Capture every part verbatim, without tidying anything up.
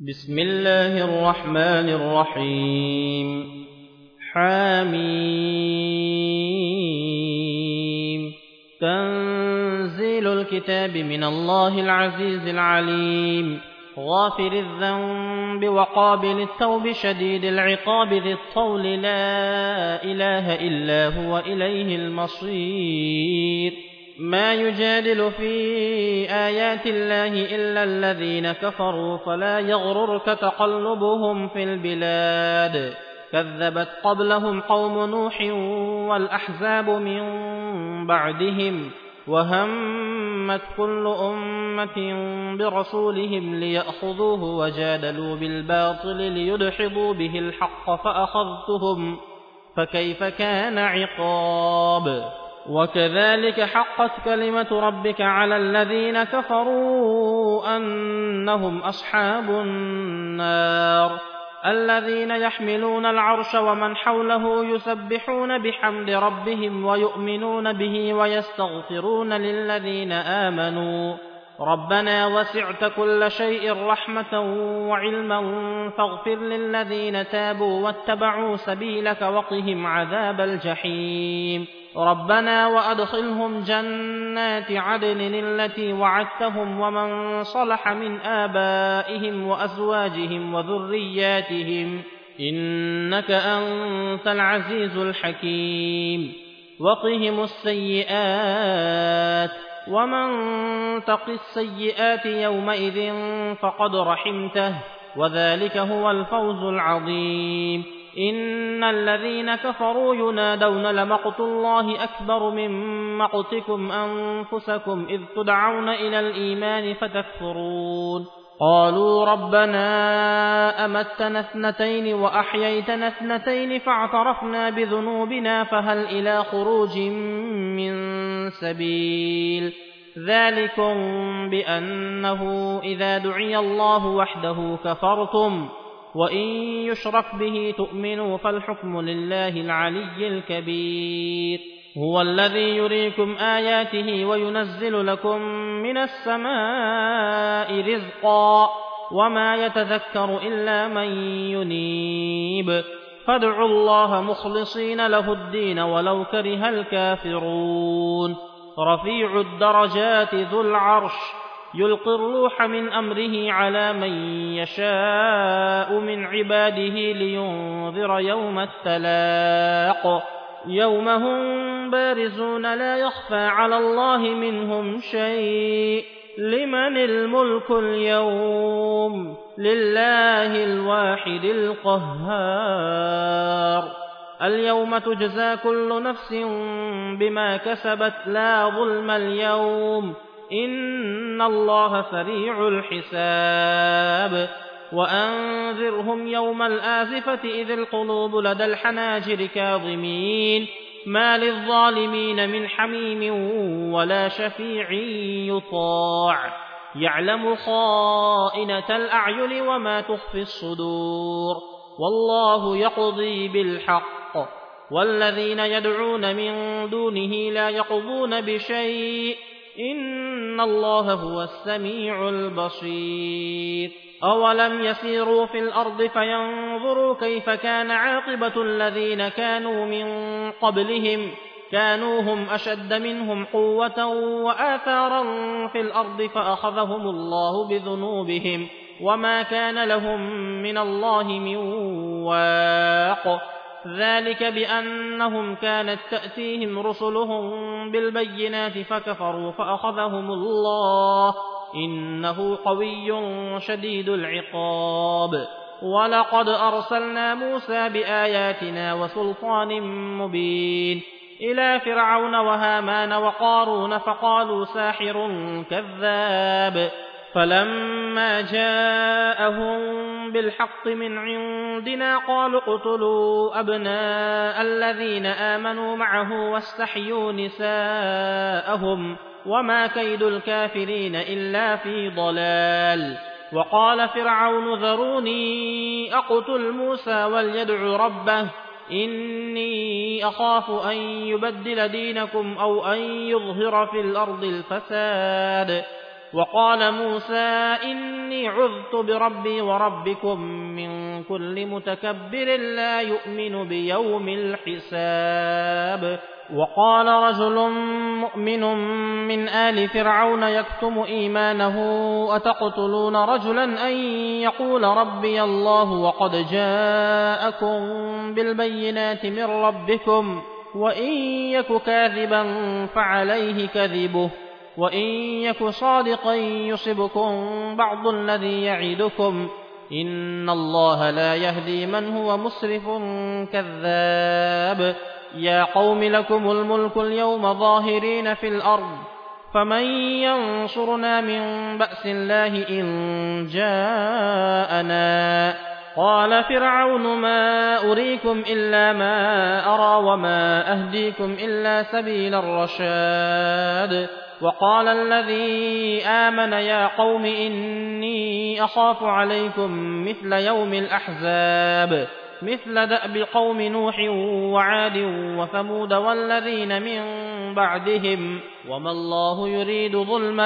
بسم الله الرحمن الرحيم حميم تنزيل الكتاب من الله العزيز العليم غافر الذنب وقابل التوب شديد العقاب ذي الطول لا إله إلا هو إليه المصير ما يجادل في آيات الله إلا الذين كفروا فلا يغررك تقلبهم في البلاد كذبت قبلهم قوم نوح والأحزاب من بعدهم وهمت كل أمة برسولهم ليأخذوه وجادلوا بالباطل ليدحضوا به الحق فأخذتهم فكيف كان عقاب وكذلك حقت كلمة ربك على الذين كفروا أنهم أصحاب النار الذين يحملون العرش ومن حوله يسبحون بحمد ربهم ويؤمنون به ويستغفرون للذين آمنوا ربنا وسعت كل شيء رحمة وعلما فاغفر للذين تابوا واتبعوا سبيلك وقهم عذاب الجحيم ربنا وأدخلهم جنات عدن التي وعدتهم ومن صلح من آبائهم وأزواجهم وذرياتهم إنك أنت العزيز الحكيم وقهم السيئات ومن تق السيئات يومئذ فقد رحمته وذلك هو الفوز العظيم إن الذين كفروا ينادون لمقت الله أكبر من مقتكم أنفسكم إذ تدعون إلى الإيمان فتكفرون قالوا ربنا أمتنا اثنتين وأحييتنا اثنتين فاعترفنا بذنوبنا فهل إلى خروج من سبيل ذلكم بأنه إذا دعي الله وحده كفرتم وإن يشرك به تؤمنوا فالحكم لله العلي الكبير هو الذي يريكم آياته وينزل لكم من السماء رزقا وما يتذكر إلا من ينيب فادعوا الله مخلصين له الدين ولو كره الكافرون رفيع الدرجات ذو العرش يلقي الروح من أمره على من يشاء من عباده لينذر يوم التلاق يوم هم بارزون لا يخفى على الله منهم شيء لمن الملك اليوم لله الواحد القهار اليوم تجزى كل نفس بما كسبت لا ظلم اليوم إن الله سريع الحساب وأنذرهم يوم الآزفة إذ القلوب لدى الحناجر كاظمين ما للظالمين من حميم ولا شفيع يطاع يعلم خائنة الأعين وما تخفي الصدور والله يقضي بالحق والذين يدعون من دونه لا يقضون بشيء إن الله هو السميع البصير أولم يسيروا في الأرض فينظروا كيف كان عاقبة الذين كانوا من قبلهم كانوا هم أشد منهم قوة وآثارا في الأرض فأخذهم الله بذنوبهم وما كان لهم من الله من واق ذلك بأنهم كانت تأتيهم رسلهم بالبينات فكفروا فأخذهم الله إنه قوي شديد العقاب ولقد أرسلنا موسى بآياتنا وسلطان مبين إلى فرعون وهامان وقارون فقالوا ساحر كذاب فلما جاءهم بالحق من عندنا قالوا اقتلوا أبناء الذين آمنوا معه واستحيوا نساءهم وما كيد الكافرين إلا في ضلال وقال فرعون ذروني أقتل موسى وليدع ربه إني أخاف أن يبدل دينكم أو أن يظهر في الأرض الفساد وقال موسى إني عذت بربي وربكم من كل متكبر لا يؤمن بيوم الحساب وقال رجل مؤمن من آل فرعون يكتم إيمانه أتقتلون رجلا أن يقول ربي الله وقد جاءكم بالبينات من ربكم وإن يك كاذبا فعليه كذبه وإن يك صادقا يصبكم بعض الذي يعدكم إن الله لا يهدي من هو مسرف كذاب يا قوم لكم الملك اليوم ظاهرين في الأرض فمن ينصرنا من بأس الله إن جاءنا قال فرعون ما أريكم إلا ما أرى وما أهديكم إلا سبيل الرشاد وقال الذي آمن يا قوم إني أخاف عليكم مثل يوم الأحزاب مثل دأب قوم نوح وعاد وثمود والذين من بعدهم وما الله يريد ظلما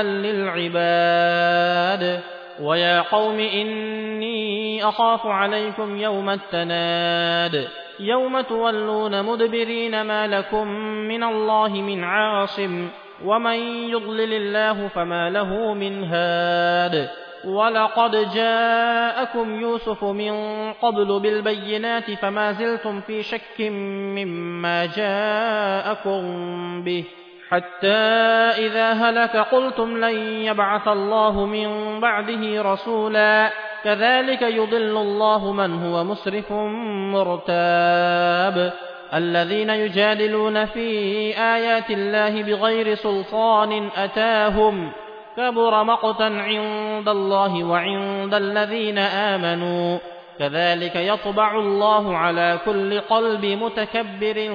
للعباد ويا قوم إني أخاف عليكم يوم التناد يوم تولون مدبرين ما لكم من الله من عاصم ومن يضلل الله فما له من هاد ولقد جاءكم يوسف من قبل بالبينات فما زلتم في شك مما جاءكم به حتى إذا هلك قلتم لن يبعث الله من بعده رسولا كذلك يضل الله من هو مسرف مرتاب الذين يجادلون في آيات الله بغير سلطان أتاهم كبر مقتا عند الله وعند الذين آمنوا كذلك يطبع الله على كل قلب متكبر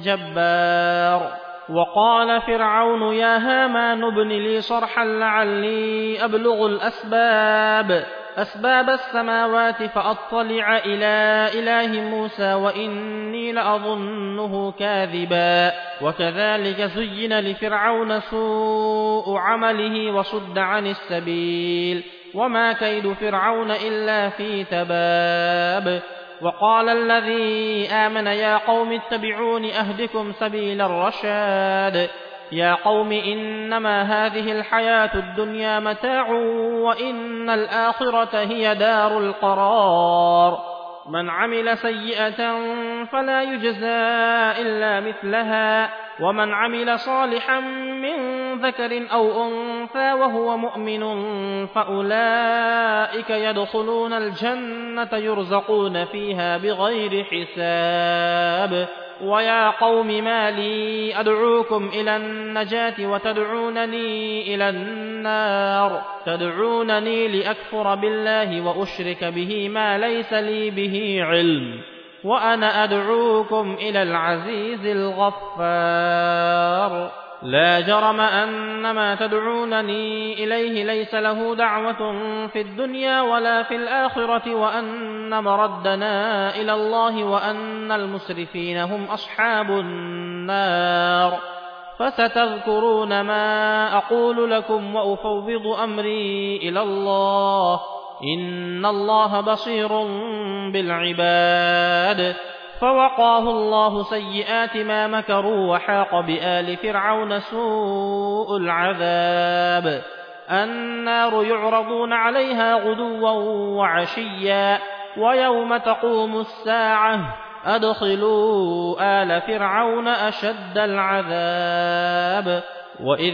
جبار وقال فرعون يا هامان ابن لي صرحا لعلي أبلغ الأسباب أسباب السماوات فأطلع إلى إله موسى وإني لأظنه كاذبا وكذلك زين لفرعون سوء عمله وصد عن السبيل وما كيد فرعون إلا في تباب وقال الذي آمن يا قوم اتبعون أهدكم سبيل الرشاد يا قوم إنما هذه الحياة الدنيا متاع وإن الآخرة هي دار القرار من عمل سيئة فلا يجزى إلا مثلها ومن عمل صالحا من ذكر أو أنثى وهو مؤمن فأولئك يدخلون الجنة يرزقون فيها بغير حساب ويا قوم ما لي أدعوكم إلى النجاة وتدعونني إلى النار تدعونني لأكفر بالله وأشرك به ما ليس لي به علم وأنا أدعوكم إلى العزيز الغفار لا جرم أن ما تدعونني إليه ليس له دعوة في الدنيا ولا في الآخرة وأن مردنا إلى الله وأن المسرفين هم أصحاب النار فستذكرون ما أقول لكم وأفوض أمري إلى الله إن الله بصير بالعباد فوقاه الله سيئات ما مكروا وحاق بآل فرعون سوء العذاب النار يعرضون عليها غدوا وعشيا ويوم تقوم الساعة أدخلوا آل فرعون أشد العذاب وإذ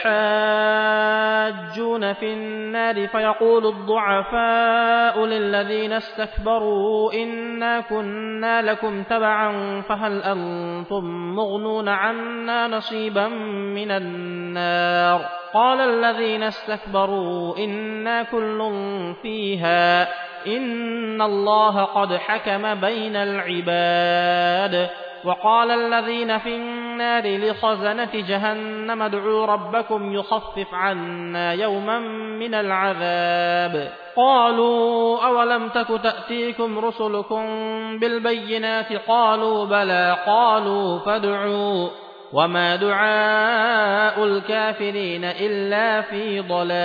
يتحاجون في النار فيقول الضعفاء للذين استكبروا إنا كنا لكم تبعا فهل أنتم مغنون عنا نصيبا من النار قال الذين استكبروا إنا كل فيها إن الله قد حكم بين العباد وقال الذين في النار لخزنة جهنم ادعوا ربكم يخفف عنا يوما من العذاب قالوا أولم تك تأتيكم رسلكم بالبينات قالوا بلى قالوا فادعوا وما دعاء الكافرين إلا في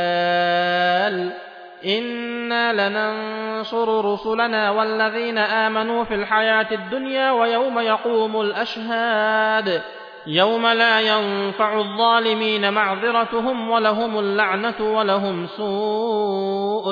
ضلال إنا لننصر رسلنا والذين آمنوا في الحياة الدنيا ويوم يقوم الأشهاد يوم لا ينفع الظالمين معذرتهم ولهم اللعنة ولهم سوء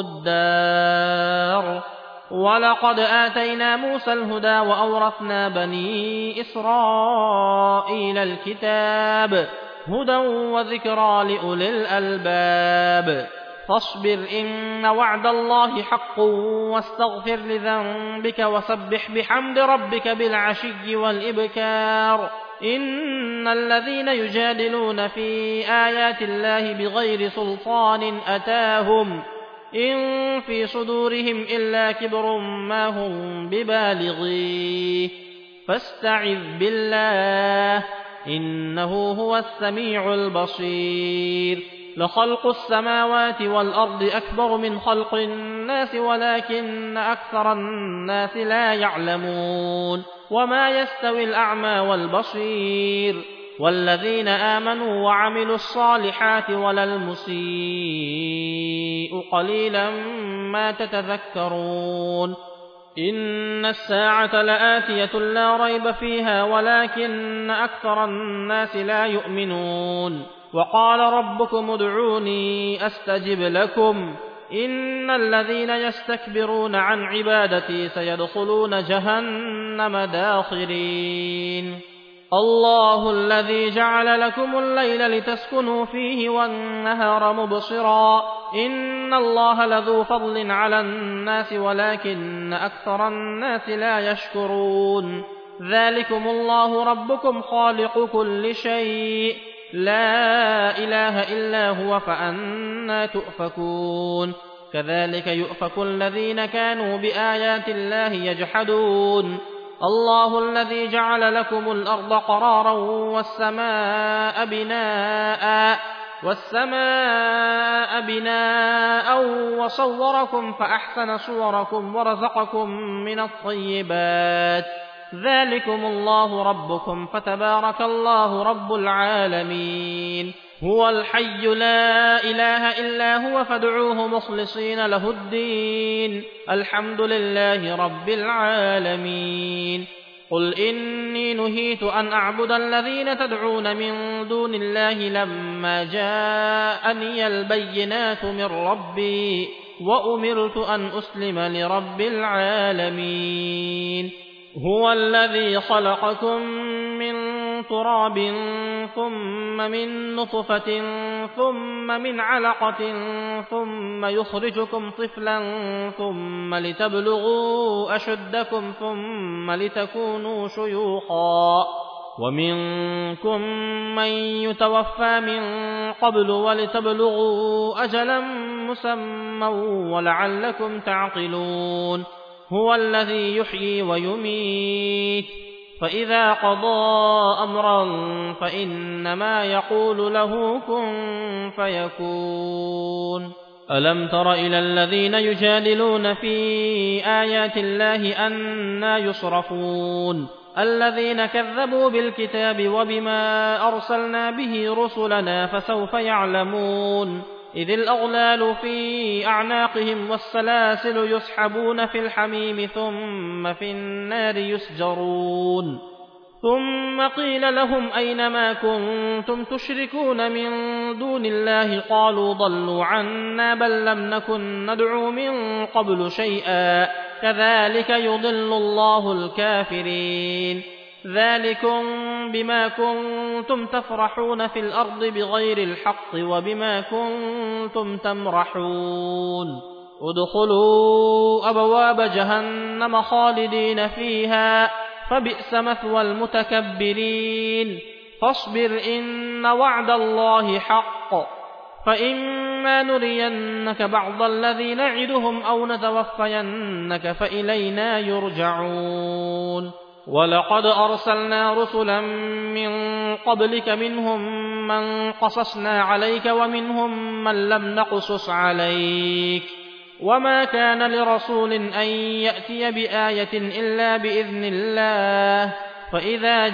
الدار ولقد آتينا موسى الهدى وأورثنا بني إسرائيل الكتاب هدى وذكرى لأولي الألباب فاصبر إن وعد الله حق واستغفر لذنبك وسبح بحمد ربك بالعشي والإبكار إن الذين يجادلون في آيات الله بغير سلطان أتاهم إن في صدورهم إلا كبر ما هم ببالغيه فاستعذ بالله إنه هو السميع البصير لخلق السماوات والأرض أكبر من خلق الناس ولكن أكثر الناس لا يعلمون وما يستوي الأعمى والبصير والذين آمنوا وعملوا الصالحات ولا المسيء قليلا ما تتذكرون إن الساعة لآتية لا ريب فيها ولكن أكثر الناس لا يؤمنون وقال ربكم ادعوني أستجب لكم إن الذين يستكبرون عن عبادتي سيدخلون جهنم داخرين الله الذي جعل لكم الليل لتسكنوا فيه والنهار مبصرا إن الله لذو فضل على الناس ولكن أكثر الناس لا يشكرون ذلكم الله ربكم خالق كل شيء لا إله إلا هو فأنى تؤفكون كذلك يؤفك الذين كانوا بآيات الله يجحدون الله الذي جعل لكم الأرض قرارا والسماء بناء والسماء بناء وصوركم فأحسن صوركم ورزقكم من الطيبات ذلكم الله ربكم فتبارك الله رب العالمين هو الحي لا إله إلا هو فادعوه مخلصين له الدين الحمد لله رب العالمين قل إني نهيت أن أعبد الذين تدعون من دون الله لما جاءني البينات من ربي وأمرت أن أسلم لرب العالمين هو الذي خلقكم من تراب ثم من نطفة ثم من علقة ثم يخرجكم طفلا ثم لتبلغوا أشدكم ثم لتكونوا شيوخا ومنكم من يتوفى من قبل ولتبلغوا أجلا مسمى ولعلكم تعقلون هو الذي يحيي ويميت فإذا قضى أمرا فإنما يقول له كن فيكون ألم تر إلى الذين يجادلون في آيات الله أنى يصرفون الذين كذبوا بالكتاب وبما أرسلنا به رسلنا فسوف يعلمون إذ الأغلال في أعناقهم والسلاسل يسحبون في الحميم ثم في النار يسجرون ثم قيل لهم أين ما كنتم تشركون من دون الله قالوا ضلوا عنا بل لم نكن ندعو من قبل شيئا كذلك يضل الله الكافرين ذلكم بما كنتم تفرحون في الأرض بغير الحق وبما كنتم تمرحون ادخلوا أبواب جهنم خالدين فيها فبئس مثوى المتكبرين فاصبر إن وعد الله حق فإما نرينك بعض الذي نعدهم أو نتوفينك فإلينا يرجعون ولقد أرسلنا رسلا من قبلك منهم من قصصنا عليك ومنهم من لم نقصص عليك وما كان لرسول أن يأتي بآية إلا بإذن الله فإذا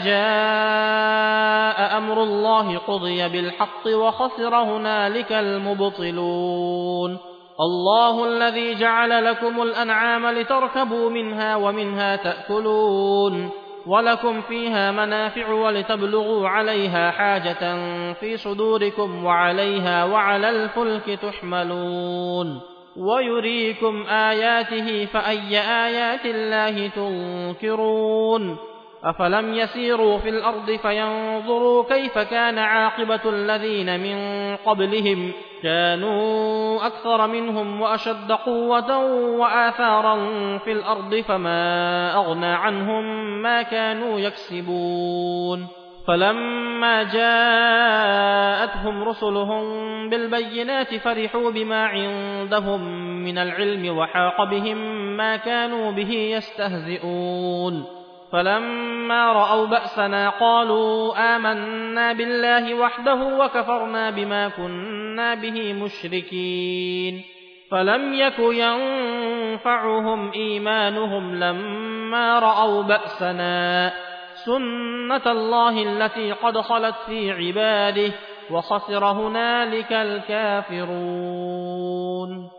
جاء أمر الله قضي بالحق وخسر هنالك المبطلون الله الذي جعل لكم الأنعام لتركبوا منها ومنها تأكلون ولكم فيها منافع ولتبلغوا عليها حاجة في صدوركم وعليها وعلى الفلك تحملون ويريكم آياته فأي آيات الله تنكرون أفلم يسيروا في الأرض فينظروا كيف كان عاقبة الذين من قبلهم كانوا أكثر منهم وأشد قوة وآثارا في الأرض فما أغنى عنهم ما كانوا يكسبون فلما جاءتهم رسلهم بالبينات فرحوا بما عندهم من العلم وحاق بهم ما كانوا به يستهزئون فلما رأوا بأسنا قالوا آمنا بالله وحده وكفرنا بما كنا به مشركين فلم يك ينفعهم إيمانهم لما رأوا بأسنا سنة الله التي قد خلت في عباده وخسر هنالك الكافرون